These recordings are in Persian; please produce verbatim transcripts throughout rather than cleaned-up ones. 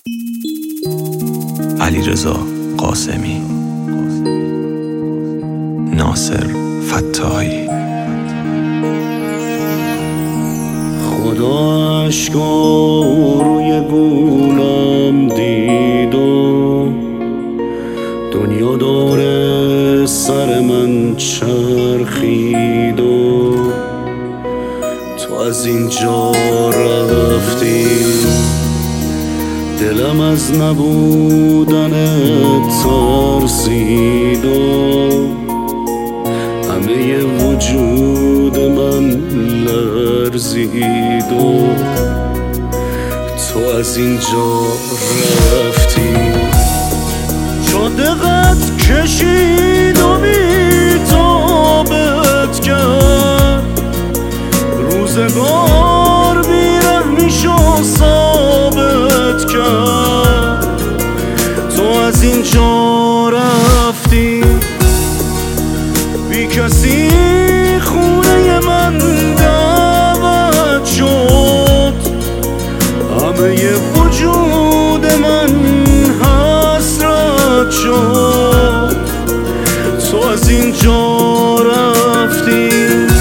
علیرضا قاسمی، ناصر فتاحی. خدا اشکا روی گونم دید و دنیا داره سر من چرخید و تو از اینجا رفتی، دلم از نبودنت ترسید و همه وجود من لرزید و تو از اینجا رفتی. جادقت کشید و بیتابت کرد، روزگار بیرحمیش و ثابت کرد. تو از اینجا رفتی، بی کسی خونه من دعوت شد، همه وجود من حسرت شد. تو از اینجا رفتی.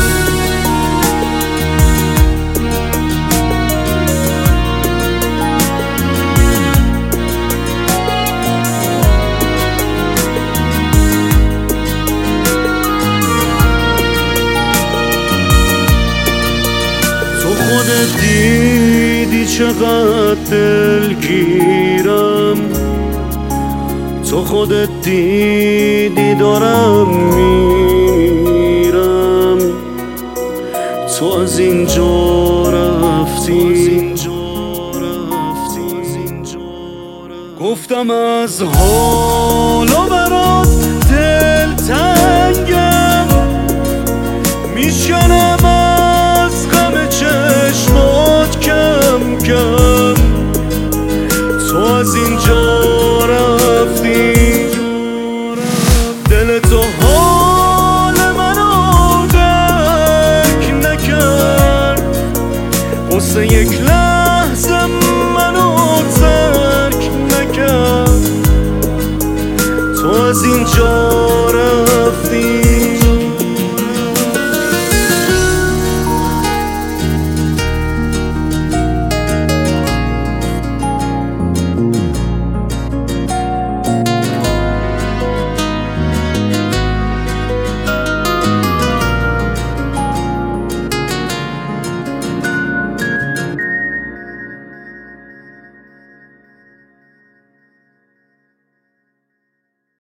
خودت دیدی چقدر دلگیرم، تو خودت دیدی دارم میرم. تو از اینجا رفتی، گفتم از حالا برات دل تنگم، میشکنم از غم چشمات کم کم. تو از اینجا رفتی، دل تو حال منو درک نکرد، قصه یک